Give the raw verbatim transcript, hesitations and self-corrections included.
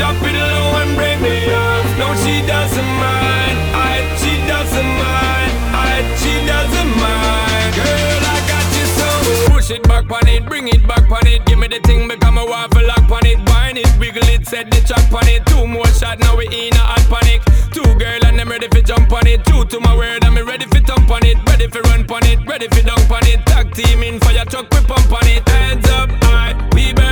drop it low and break me off. No, she doesn't mind. I, she doesn't mind. I, she doesn't mind. Girl, I got you so. Push it back on it, bring it back on it. Give me the thing, become a waffle lock on it. Wine it, wiggle it, set the track on it. Two more shots, now we in a hot panic. Two girl and I'm ready for jump on it. Two to my word, I'm ready for thump on it. Ready for run on it, ready for dunk on it. Tag team in fire truck, we pump on it. Hands up, I, we burn.